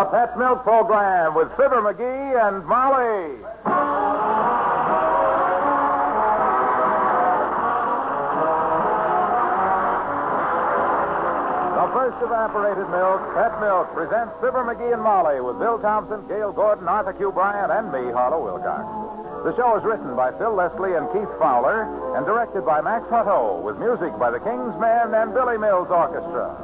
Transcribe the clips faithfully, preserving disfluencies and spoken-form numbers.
The Pet Milk Program with Fibber McGee and Molly. The first evaporated milk, Pet Milk, presents Fibber McGee and Molly with Bill Thompson, Gail Gordon, Arthur Q. Bryant, and me, Harlow Wilcox. The show is written by Phil Leslie and Keith Fowler and directed by Max Hutto with music by the King's Men and Billy Mills Orchestra.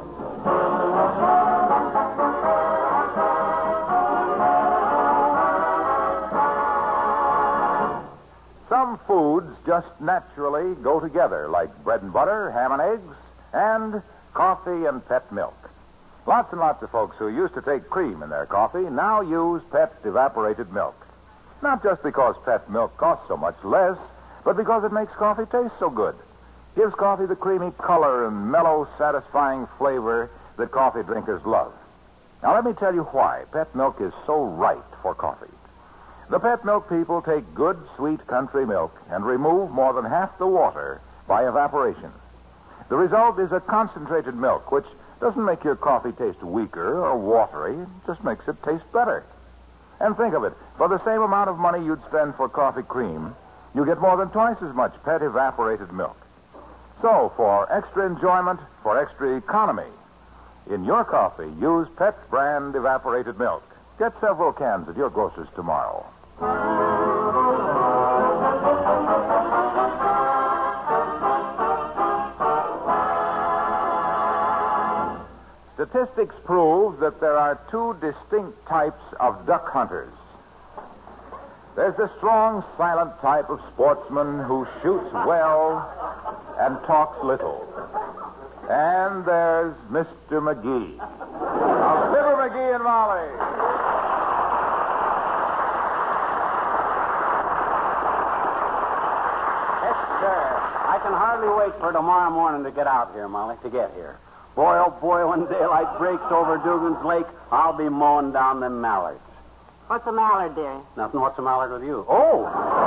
Some foods just naturally go together, like bread and butter, ham and eggs, and coffee and pet milk. Lots and lots of folks who used to take cream in their coffee now use pet evaporated milk. Not just because pet milk costs so much less, but because it makes coffee taste so good. Gives coffee the creamy color and mellow, satisfying flavor that coffee drinkers love. Now, let me tell you why pet milk is so right for coffee. The pet milk people take good, sweet country milk and remove more than half the water by evaporation. The result is a concentrated milk, which doesn't make your coffee taste weaker or watery. It just makes it taste better. And think of it. For the same amount of money you'd spend for coffee cream, you get more than twice as much pet evaporated milk. So, for extra enjoyment, for extra economy, in your coffee, use Pet brand evaporated milk. Get several cans at your grocer's tomorrow. Statistics prove that there are two distinct types of duck hunters. There's the strong, silent type of sportsman who shoots well and talks little. And there's Mister McGee. Now, Fibber McGee and Molly. Yes, sir. I can hardly wait for tomorrow morning to get out here, Molly, to get here. Boy, oh boy, when daylight breaks over Dugan's Lake, I'll be mowing down them mallards. What's a mallard, dearie? Nothing. What's a mallard with you? Oh!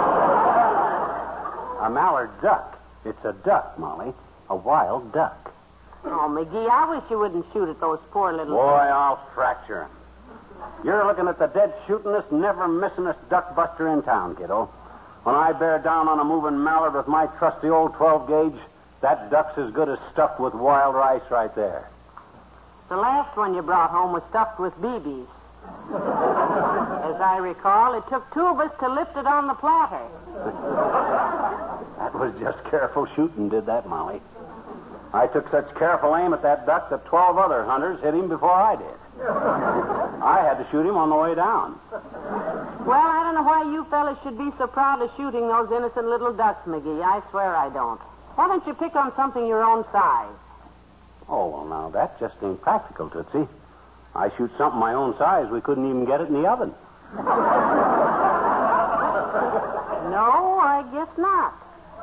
A mallard duck. It's a duck, Molly. A wild duck. Oh, McGee, I wish you wouldn't shoot at those poor little... Boy, I'll fracture 'em. You're looking at the dead shootingest, never missingest duck buster in town, kiddo. When I bear down on a moving mallard with my trusty old twelve gauge, that duck's as good as stuffed with wild rice right there. The last one you brought home was stuffed with B Bs. As I recall, it took two of us to lift it on the platter. That was just careful shooting, did that, Molly. I took such careful aim at that duck that twelve other hunters hit him before I did. I had to shoot him on the way down. Well, I don't know why you fellas should be so proud of shooting those innocent little ducks, McGee. I swear I don't. Why don't you pick on something your own size? Oh, well, now, that just ain't practical, Tootsie. I shoot something my own size, we couldn't even get it in the oven. No, I guess not.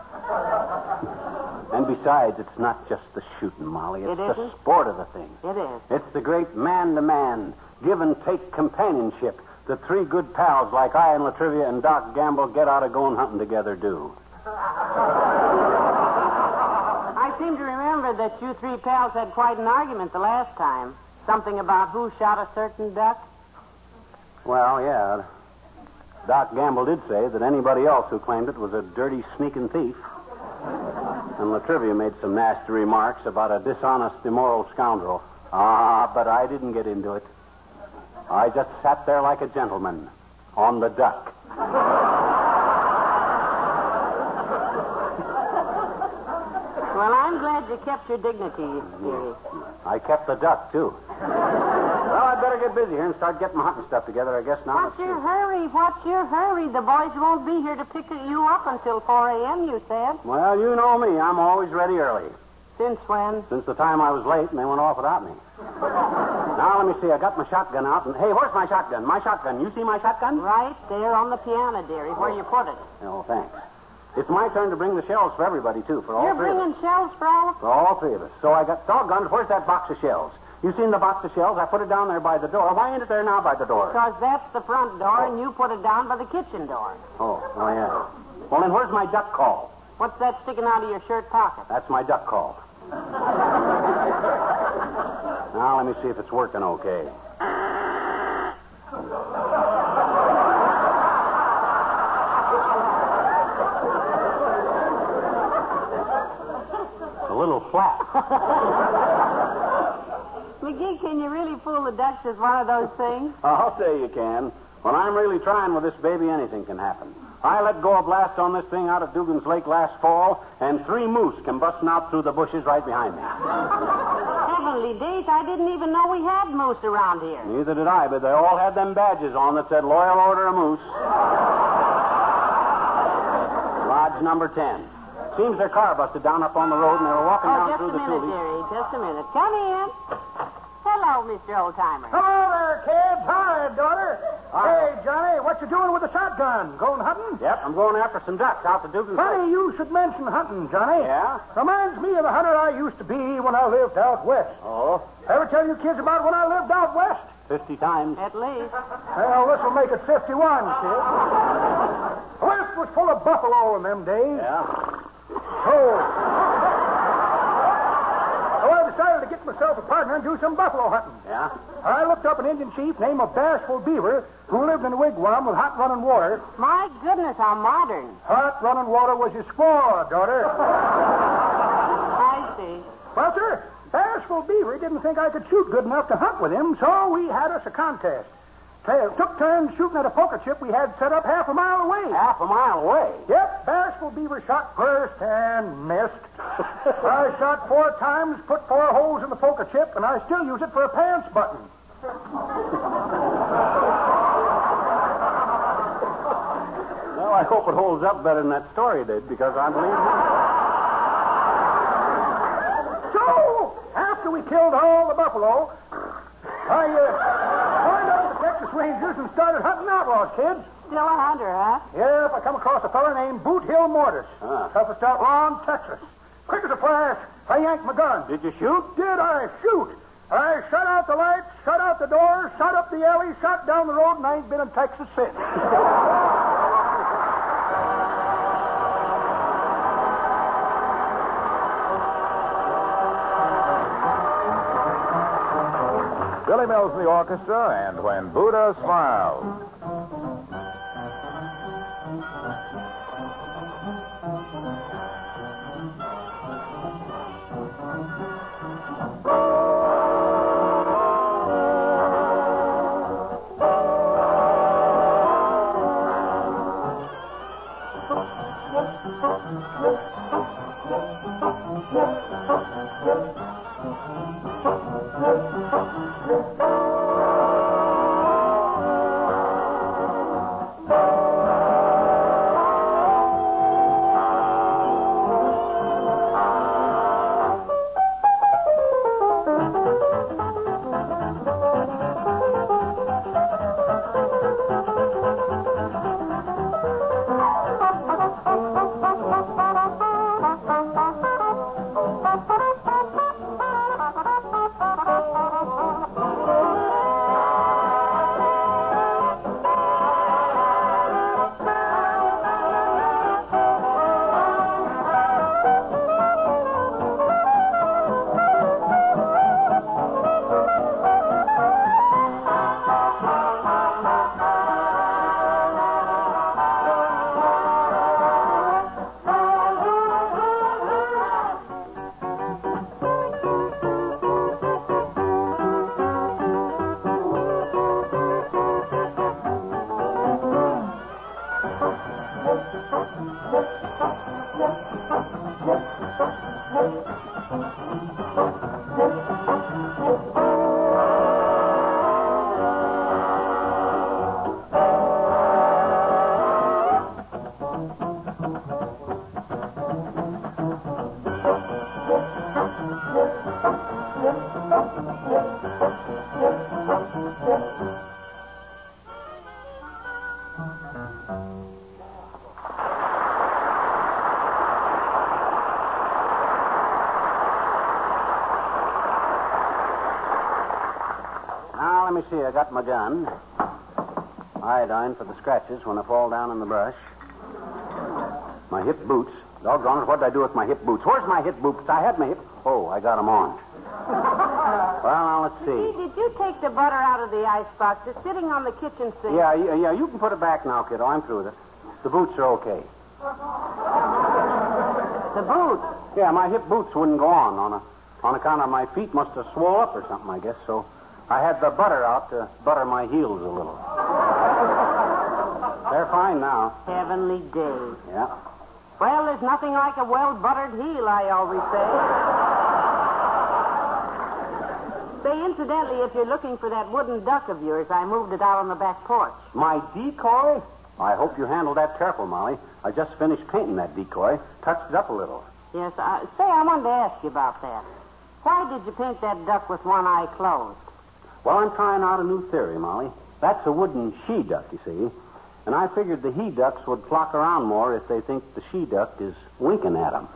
And besides, it's not just the shooting, Molly. It's It the isn't? sport of the thing. It is. It's the great man-to-man, give-and-take companionship that three good pals like I and Latrivia and Doc Gamble get out of going hunting together do. I seem to remember that you three pals had quite an argument the last time. Something about who shot a certain duck? Well, yeah. Doc Gamble did say that anybody else who claimed it was a dirty, sneaking thief. And Latrivia made some nasty remarks about a dishonest, immoral scoundrel. Ah, but I didn't get into it. I just sat there like a gentleman on the duck. Well, I'm glad you kept your dignity, dearie. I kept the duck, too. Well, I'd better get busy here and start getting my hunting stuff together, I guess, now. What's your hurry? What's your hurry? The boys won't be here to pick you up until four a.m., you said. Well, you know me. I'm always ready early. Since when? Since the time I was late and they went off without me. Now, let me see. I got my shotgun out, and... Hey, where's my shotgun? My shotgun. You see my shotgun? Right there on the piano, dearie, where you put it. Oh, thanks. It's my turn to bring the shells for everybody, too, for all You're three of us. bringing shells for all of For all three of us. So I got doggone, where's that box of shells? You seen the box of shells? I put it down there by the door. Why ain't it there now by the door? Because that's the front door, and you put it down by the kitchen door. Oh, oh, yeah. Well, then where's my duck call? What's that sticking out of your shirt pocket? That's my duck call. Now, let me see if it's working okay. A little flat. McGee, can you really fool the ducks as one of those things? I'll say you can. When I'm really trying with this baby, anything can happen. I let go a blast on this thing out at Dugan's Lake last fall, and three moose came busting out through the bushes right behind me. Heavenly days, I didn't even know we had moose around here. Neither did I, but they all had them badges on that said Loyal Order of Moose. Lodge number ten. Seems their car busted down up on the road, and they were walking oh, down just through a the minute, tulies. dearie. Just a minute. Come in. Hello, Mister Oldtimer. Hello there, kids. Hi, daughter. Hi. Hey, Johnny, what you doing with the shotgun? Going hunting? Yep, I'm going after some ducks out to Dugan's Funny Lake. you should mention hunting, Johnny. Yeah? Reminds me of the hunter I used to be when I lived out west. Oh, Ever tell you kids about when I lived out west? fifty times. At least. Well, this will make it fifty-one, kid. The west was full of buffalo in them days. Yeah? So, so I decided to get myself a partner and do some buffalo hunting. Yeah? I looked up an Indian chief named of Bashful Beaver who lived in a wigwam with hot running water. My goodness, how modern. Hot running water was his squaw, daughter. I see. Well, sir, Bashful Beaver didn't think I could shoot good enough to hunt with him, so we had us a contest. T- took turns shooting at a poker chip we had set up half a mile away. Half a mile away. Yep, Bashful Beaver shot first and missed. I shot four times, put four holes in the poker chip, and I still use it for a pants button. Well, I hope it holds up better than that story did, because I believe it. So, after we killed all the buffalo, I uh, joined up with the Texas Rangers and started hunting outlaws, kids. Still a hunter, huh? Yep, I come across a fella named Boot Hill Mortis. Ah. Toughest outlaw in Texas. Quick as a flash, I yanked my gun. Did you shoot? Did I shoot? I shut out the lights, shut out the doors, shut up the alley, shut down the road, and I ain't been in Texas since. Billy Mills in the orchestra, and When Buddha Smiles. Now, let me see. I got my gun. Iodine for the scratches when I fall down in the brush. My hip boots. Doggone it, what did I do with my hip boots? Where's my hip boots? I had my hip... Oh, I got them on. Well, now, let's Gee, see. did you take the butter out of the icebox? It's sitting on the kitchen sink. Yeah, yeah, yeah, you can put it back now, kiddo. I'm through with it. The boots are okay. The boots. Yeah, my hip boots wouldn't go on on a, on account of my feet must have swole up or something, I guess. So I had the butter out to butter my heels a little. They're fine now. Heavenly days. Yeah. Well, there's nothing like a well-buttered heel, I always say. Say, incidentally, if you're looking for that wooden duck of yours, I moved it out on the back porch. My decoy? I hope you handled that careful, Molly. I just finished painting that decoy. Touched it up a little. Yes, uh, say, I wanted to ask you about that. Why did you paint that duck with one eye closed? Well, I'm trying out a new theory, Molly. That's a wooden she-duck, you see. And I figured the he-ducks would flock around more if they think the she-duck is winking at them.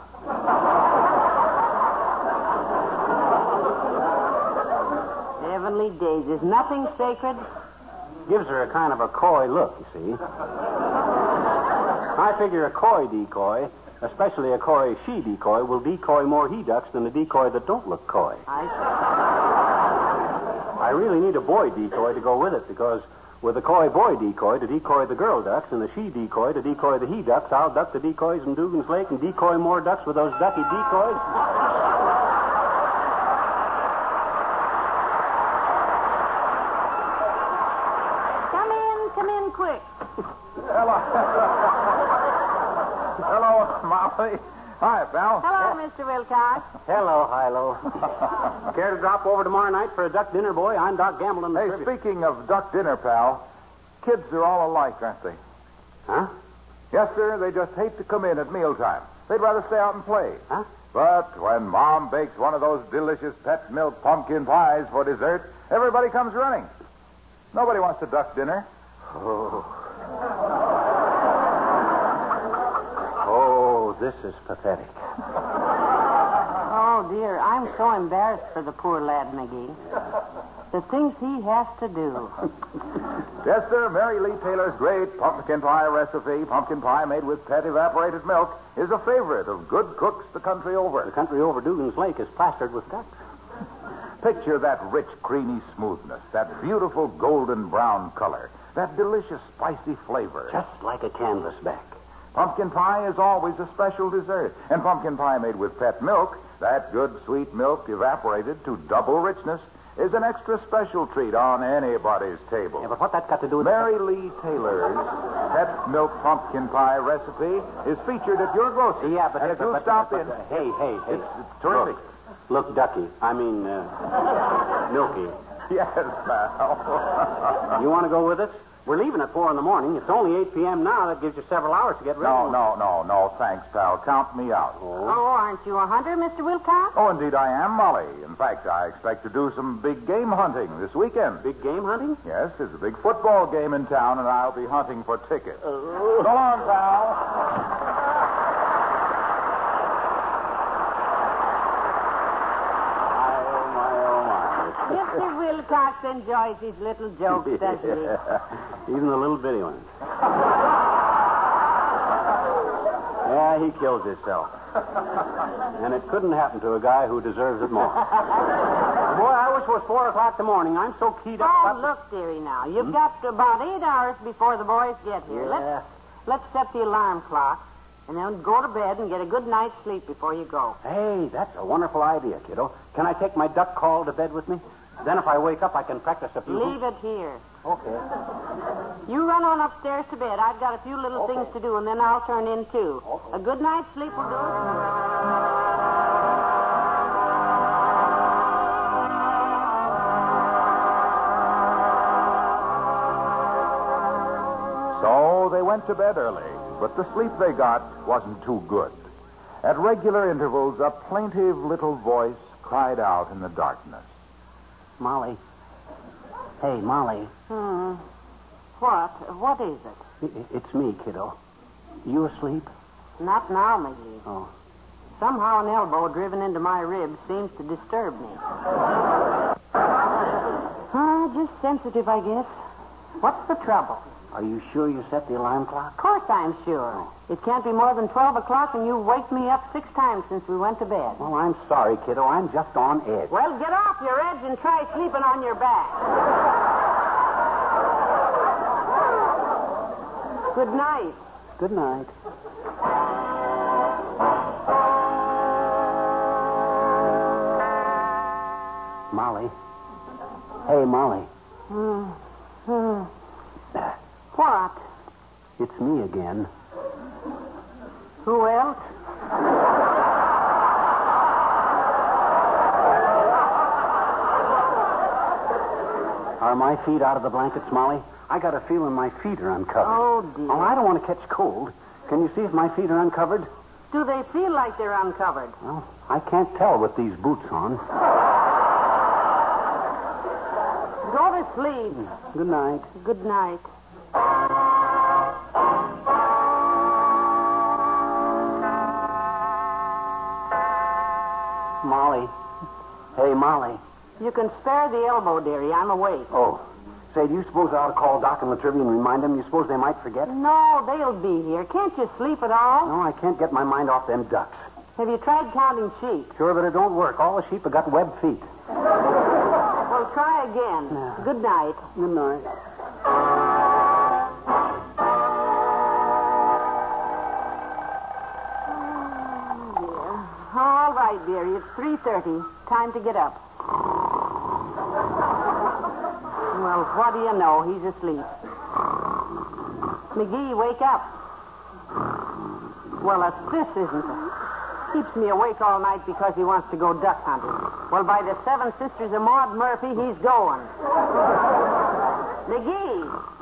Heavenly days. Is nothing sacred? Gives her a kind of a coy look, you see. I figure a coy decoy, especially a coy she-decoy, will decoy more he-ducks than a decoy that don't look coy. I I really need a boy decoy to go with it because with a coy boy decoy to decoy the girl ducks and the she decoy to decoy the he ducks, I'll duck the decoys in Dugan's Lake and decoy more ducks with those ducky decoys. Come in, come in quick. Hello. Hello, Molly. Hi, pal. Hello, Mister Wilcox. Hello, Hilo. Care to drop over tomorrow night for a duck dinner, boy? I'm Doc Gamble in the Hey, trivia. speaking of duck dinner, pal, kids are all alike, aren't they? Huh? Yes, sir. They just hate to come in at mealtime. They'd rather stay out and play. Huh? But when Mom bakes one of those delicious pet milk pumpkin pies for dessert, everybody comes running. Nobody wants a duck dinner. Oh. Oh, this is pathetic. Oh, dear. I'm so embarrassed for the poor lad, McGee. The things he has to do. Yes, sir. Mary Lee Taylor's great pumpkin pie recipe, pumpkin pie made with pet evaporated milk, is a favorite of good cooks the country over. The country over Dugan's Lake is plastered with ducks. Picture that rich, creamy smoothness, that beautiful golden brown color, that delicious spicy flavor. Just like a canvas back. Pumpkin pie is always a special dessert. And pumpkin pie made with pet milk, that good sweet milk evaporated to double richness, is an extra special treat on anybody's table. Yeah, but what that's got to do with... Mary Lee Taylor's pet milk pumpkin pie recipe is featured at your grocery. Yeah, but... And if but, you but, stop but, in... uh, hey, hey, hey. It's, it's terrific. Look, look, Ducky. I mean, uh, Milky. Yes, pal. You want to go with us? We're leaving at four in the morning. It's only eight p.m. now. That gives you several hours to get ready. No, no, no, no. Thanks, pal. Count me out. Oh, aren't you a hunter, Mister Wilcox? Oh, indeed I am, Molly. In fact, I expect to do some big game hunting this weekend. Big game hunting? Yes, there's a big football game in town, and I'll be hunting for tickets. Uh, so long, pal. Mister Wilcox enjoys his little jokes, doesn't he? Even the little bitty ones. Yeah, he kills himself. And it couldn't happen to a guy who deserves it more. Boy, I wish it was four o'clock in the morning. I'm so keyed up. Oh, look, dearie, now. You've Hmm? got about eight hours before the boys get here. Yeah. Let's, let's set the alarm clock, and then go to bed and get a good night's sleep before you go. Hey, that's a wonderful idea, kiddo. Can I take my duck call to bed with me? Then if I wake up, I can practice a few... Leave it here. Okay. You run on upstairs to bed. I've got a few little Okay. things to do, and then I'll turn in, too. Okay. A good night's sleep will do it. So they went to bed early, but the sleep they got wasn't too good. At regular intervals, a plaintive little voice cried out in the darkness. Molly. Hey, Molly. Hmm. What? What is it? I- It's me, kiddo. You asleep? Not now, McGee. Oh. Somehow an elbow driven into my ribs seems to disturb me. Ah, just sensitive, I guess. What's the trouble? Are you sure you set the alarm clock? Of course I'm sure. It can't be more than twelve o'clock, and you've waked me up six times since we went to bed. Well, I'm sorry, kiddo. I'm just on edge. Well, get off your edge and try sleeping on your back. Good night. Good night. Molly. Hey, Molly. Hmm. Hmm. What? It's me again. Who else? Are my feet out of the blankets, Molly? I got a feeling my feet are uncovered. Oh, dear. Oh, I don't want to catch cold. Can you see if my feet are uncovered? Do they feel like they're uncovered? Well, I can't tell with these boots on. Go to sleep. Good night. Good night. Molly. Hey, Molly. You can spare the elbow, dearie. I'm awake. Oh. Say, do you suppose I ought to call Doc and Latrivia and remind them? You suppose they might forget? No, they'll be here. Can't you sleep at all? No, I can't get my mind off them ducks. Have you tried counting sheep? Sure, but it don't work. All the sheep have got webbed feet. Well, try again. Yeah. Good night. Good night. All right, dearie. It's three thirty. Time to get up. Well, what do you know? He's asleep. McGee, wake up. Well, if this isn't it. Keeps me awake all night because he wants to go duck hunting. Well, by the Seven Sisters of Maud Murphy, he's going. McGee.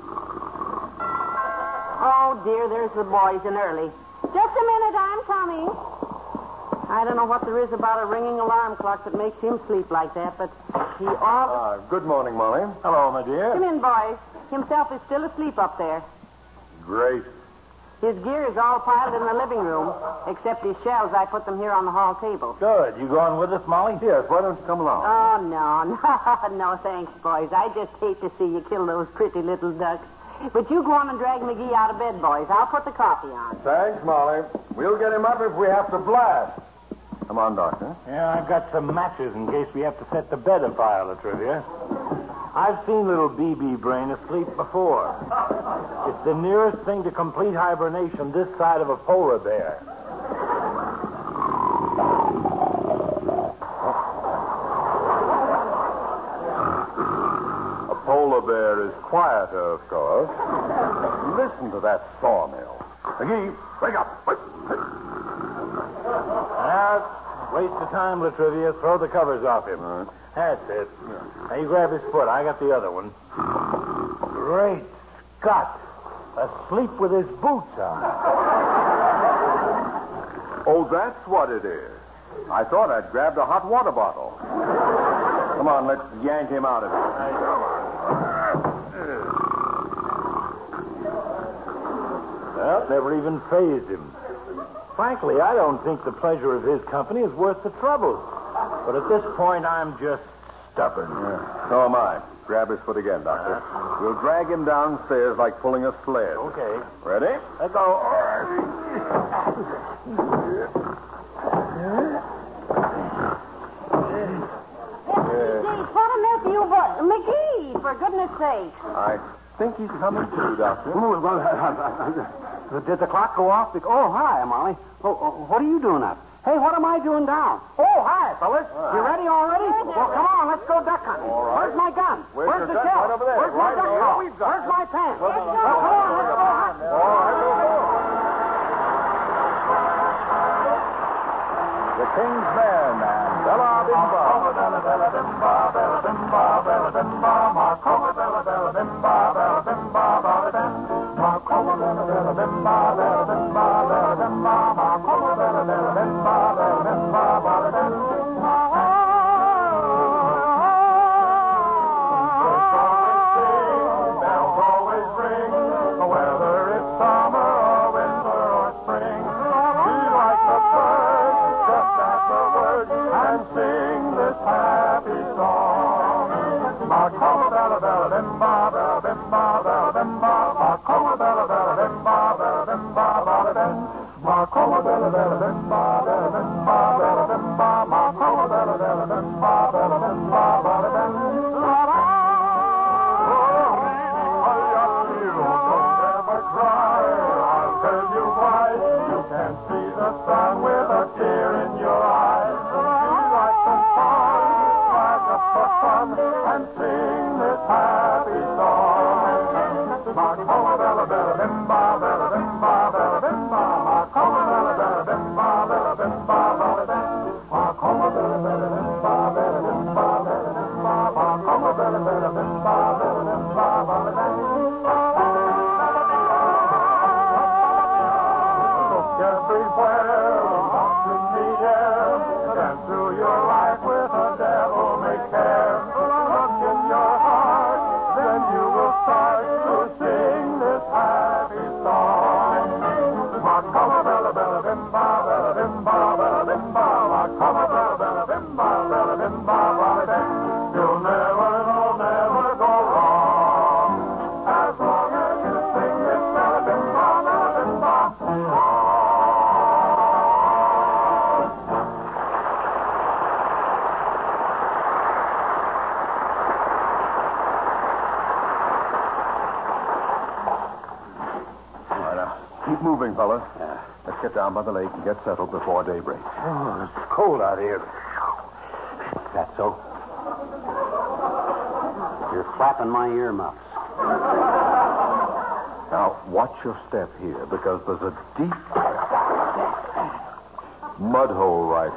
Oh, dear, there's the boys and early. Just a minute, I'm coming. I don't know what there is about a ringing alarm clock that makes him sleep like that, but he always... Uh, good morning, Molly. Hello, my dear. Come in, boys. Himself is still asleep up there. Great. His gear is all piled in the living room, except his shells. I put them here on the hall table. Good. You going with us, Molly? Yes. Why don't you come along? Oh, no, no, no, thanks, boys. I just hate to see you kill those pretty little ducks. But you go on and drag McGee out of bed, boys. I'll put the coffee on. Thanks, Molly. We'll get him up if we have to blast. Come on, Doctor. Yeah, I've got some matches in case we have to set the bed afire, Latrivia. I've seen little B B Brain asleep before. It's the nearest thing to complete hibernation this side of a polar bear. A polar bear is quieter, of course. Listen to that sawmill. McGee, wake up. Wait. Ah, waste of time, Latrivia. Throw the covers off him. All right. That's it. Now, you grab his foot. I got the other one. Great Scott. Asleep with his boots on. Oh, that's what it is. I thought I'd grabbed a hot water bottle. Come on, let's yank him out of it. Well, never even fazed him. Frankly, I don't think the pleasure of his company is worth the trouble. But at this point, I'm just stubborn. Yeah. So am I. Grab his foot again, Doctor. Uh-huh. We'll drag him downstairs like pulling a sled. Okay. Ready? Let go. McGee, what on earth are you... Bo- McGee, for goodness sake. I think he's coming to, Doctor. Did the clock go off? Oh, hi, Molly. Oh, oh, what are you doing up? Hey, what am I doing down? Oh, hi, fellas. You ready already? Well, come on, let's go duck hunting. All right. Where's my gun? Where's Where's your the gun? shell? Right over there. Where's my Right duck over call? there. We've got Where's it. my pants? Let's Well, go. come on, let's go hunting. All right, we'll go. The King's Men and Bella Bimba. Bella Bella Bimba, Bella Bimba, Bella Bimba, Marcoma, Bella Bella Bimba, Bella Bimba, Bella Bimba, Marcoma, Bella Bella Bimba, Bella Bimba, Bella Bimba, Marcoma, Bella Bella Bimba, Bella Bimba, Bella Bimba. Bells always ring, whether it's summer or winter or spring. We like the birds, just at the word, and sing this happy song. Marcoma, Bella Bella Bimba, Bella Bimba, Bella Bimba, Marcoma. Moving, fellas. Yeah. Let's get down by the lake and get settled before daybreak. Oh, it's cold out here. That's so. You're flapping my earmuffs. Now, watch your step here, because there's a deep mud hole right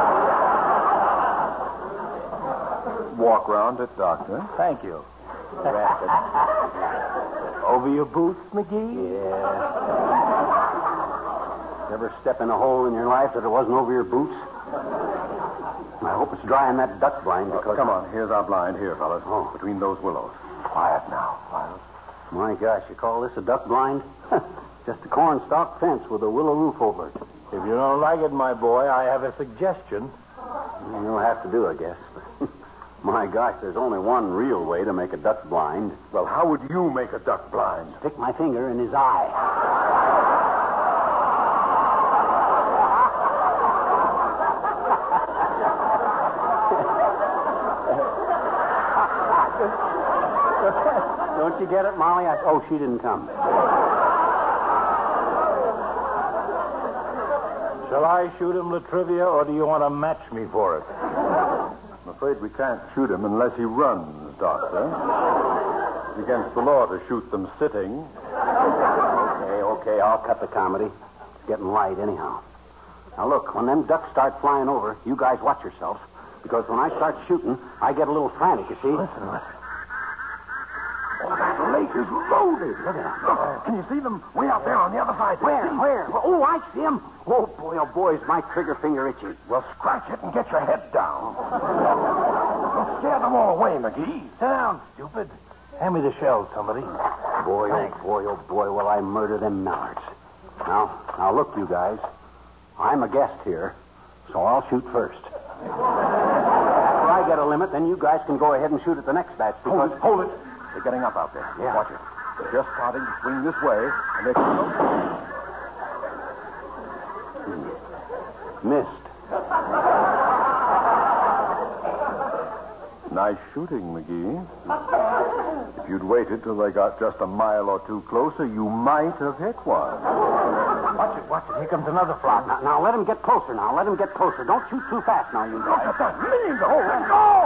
there. Walk round it, Doctor. Thank you. Over your boots, McGee? Yeah. Ever step in a hole in your life that it wasn't over your boots? I hope it's dry in that duck blind because... Uh, come on, here's our blind here, fellas. Oh. Between those willows. Quiet now, quiet. My gosh, you call this a duck blind? Just a cornstalk fence with a willow roof over it. If you don't like it, my boy, I have a suggestion. You'll have to do, I guess. My gosh, there's only one real way to make a duck blind. Well, how would you make a duck blind? Stick my finger in his eye. Don't you get it, Molly? I... Oh, she didn't come. Shall I shoot him, Latrivia, or do you want to match me for it? I'm afraid we can't shoot him unless he runs, Doctor. It's against the law to shoot them sitting. Okay, okay, I'll cut the comedy. It's getting light anyhow. Now, look, when them ducks start flying over, you guys watch yourselves, because when I start shooting, I get a little frantic, you see? Listen, listen. Oh, that lake is loaded. Look at them. Look, can you see them way out there on the other side? Where? Where? Oh, I see them. Oh, boy, oh, boy, is my trigger finger itchy. Well, scratch it and get your head down. Don't scare them all away, McGee. Sit down, stupid. Hand me the shells, somebody. Boy, Thanks. oh, boy, oh, boy, will I murder them mallards. Now, now, look, you guys. I'm a guest here, so I'll shoot first. After I get a limit, then you guys can go ahead and shoot at the next batch, because... Hold it, hold it. They're getting up out there. Yeah. Watch it. They're just starting to swing this way, and they can go... Missed. Nice shooting, McGee. If you'd waited till they got just a mile or two closer, you might have hit one. Watch it, watch it. Here comes another flock. Now, now, let him get closer now. Let him get closer. Don't shoot too fast now, you Look guys. at that. Lean the hole. Let go!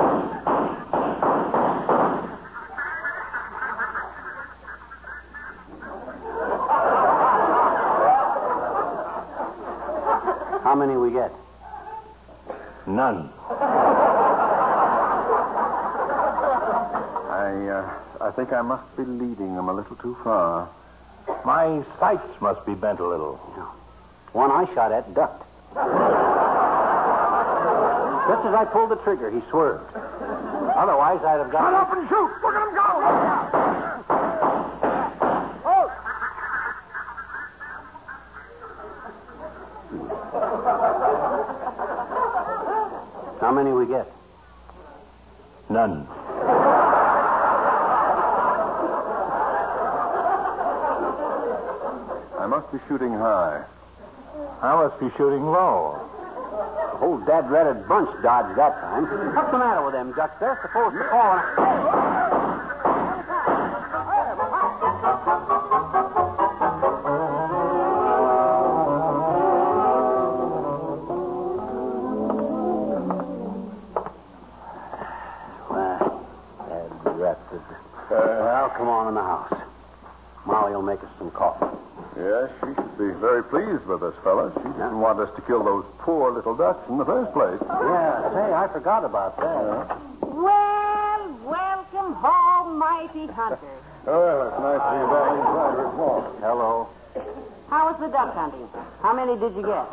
How many we get? None. I, uh, I think I must be leading them a little too far. My sights must be bent a little. Yeah. One I shot at ducked. Just as I pulled the trigger, he swerved. Otherwise, I'd have got... Shut up and shoot! Look at him go! Oh! How many we get? None. I must be shooting high. I must be shooting low. The whole dad-ratted bunch dodged that time. What's the matter with them ducks? They're supposed to fall. Dad-ratted. Well, come on in the house. Molly will make us some coffee. Yes, she should be very pleased with us, fellas. She didn't want us to kill those poor little ducks in the first place. Yeah, say, I forgot about that. Well, welcome home. J P Hunter. Well, it's nice to see you back inside, Rip Walsh. Hello. How was the duck hunting? How many did you get?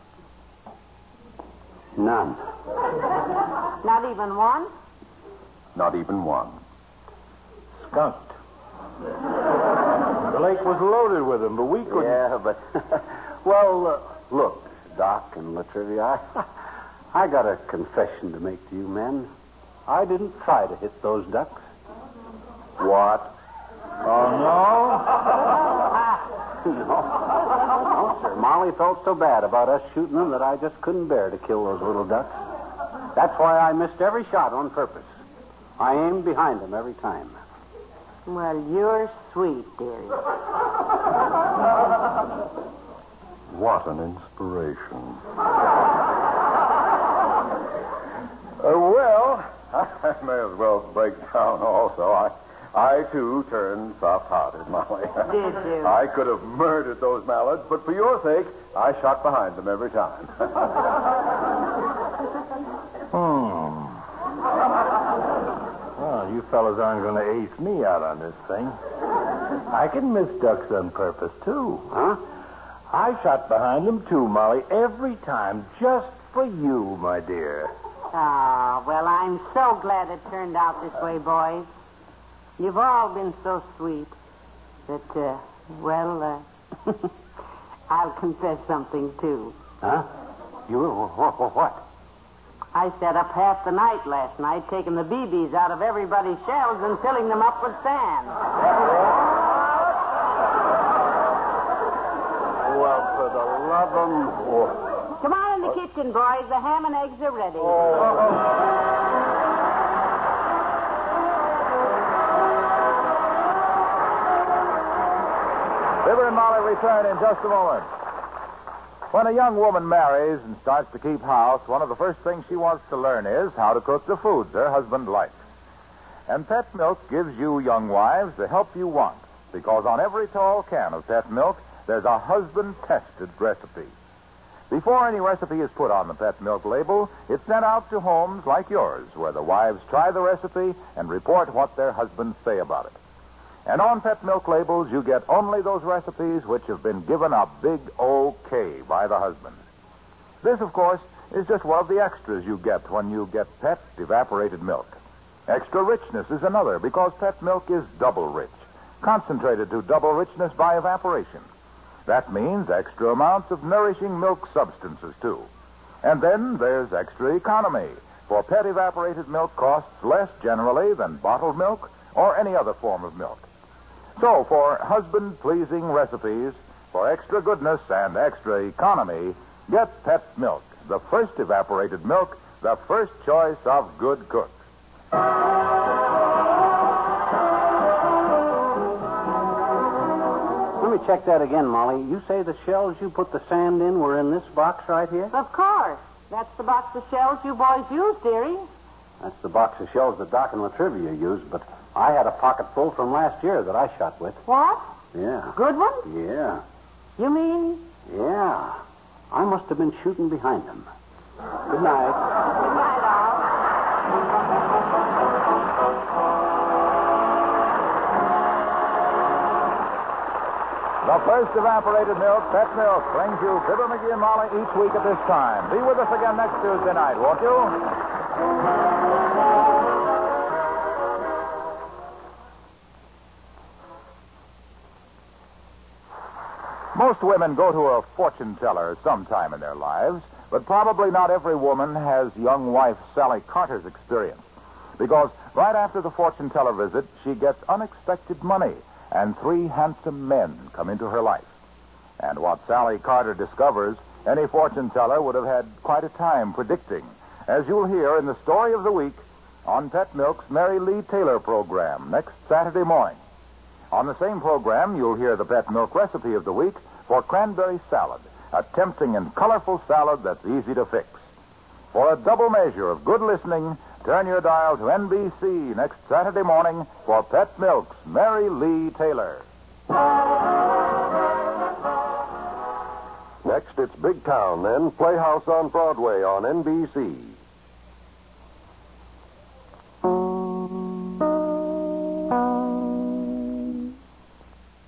None. Not even one? Not even one. Skunked. The lake was loaded with them, but we couldn't. Yeah, but... well, uh, look, Doc and Latrivia, I, I got a confession to make to you men. I didn't try to hit those ducks. What? Oh, no? No. No, sir. Molly felt so bad about us shooting them that I just couldn't bear to kill those little ducks. That's why I missed every shot on purpose. I aimed behind them every time. Well, you're sweet, dearie. What an inspiration. Uh, well, I may as well break down also. I, I too, turned soft-hearted, Molly. Did you? I could have murdered those mallards, but for your sake, I shot behind them every time. Hmm. Well, you fellas aren't going to ace me out on this thing. I can miss ducks on purpose, too. Huh? I shot behind them, too, Molly, every time, just for you, my dear. Ah, well, I'm so glad it turned out this way, boys. You've all been so sweet that, uh, well, uh, I'll confess something, too. Huh? You will? What? what? I sat up half the night last night taking the B Bs out of everybody's shells and filling them up with sand. Well, for the love of... Come on in the kitchen, boys. The ham and eggs are ready. Fibber and Molly return in just a moment. When a young woman marries and starts to keep house, one of the first things she wants to learn is how to cook the foods her husband likes. And Pet Milk gives you young wives the help you want, because on every tall can of Pet Milk, there's a husband-tested recipe. Before any recipe is put on the Pet Milk label, it's sent out to homes like yours, where the wives try the recipe and report what their husbands say about it. And on Pet Milk labels, you get only those recipes which have been given a big okay by the husband. This, of course, is just one of the extras you get when you get Pet evaporated milk. Extra richness is another, because Pet Milk is double rich, concentrated to double richness by evaporation. That means extra amounts of nourishing milk substances, too. And then there's extra economy, for Pet evaporated milk costs less generally than bottled milk or any other form of milk. So, for husband-pleasing recipes, for extra goodness and extra economy, get Pet Milk, the first evaporated milk, the first choice of good cooks. Let me check that again, Molly. You say the shells you put the sand in were in this box right here? Of course. That's the box of shells you boys used, dearie. That's the box of shells that Doc and Latrivia used, but I had a pocket full from last year that I shot with. What? Yeah. Good ones? Yeah. You mean? Yeah. I must have been shooting behind them. Good night. Good night, all. The first evaporated milk, Pet Milk, brings you Fibber, McGee, and Molly each week at this time. Be with us again next Tuesday night, won't you? Most women go to a fortune teller sometime in their lives, but probably not every woman has young wife Sally Carter's experience. Because right after the fortune teller visit, she gets unexpected money, and three handsome men come into her life. And what Sally Carter discovers, any fortune teller would have had quite a time predicting, as you'll hear in the story of the week on Pet Milk's Mary Lee Taylor program next Saturday morning. On the same program, you'll hear the Pet Milk recipe of the week for cranberry salad, a tempting and colorful salad that's easy to fix. For a double measure of good listening, turn your dial to N B C next Saturday morning for Pet Milk's Mary Lee Taylor. Next, it's Big Town, then Playhouse on Broadway on N B C.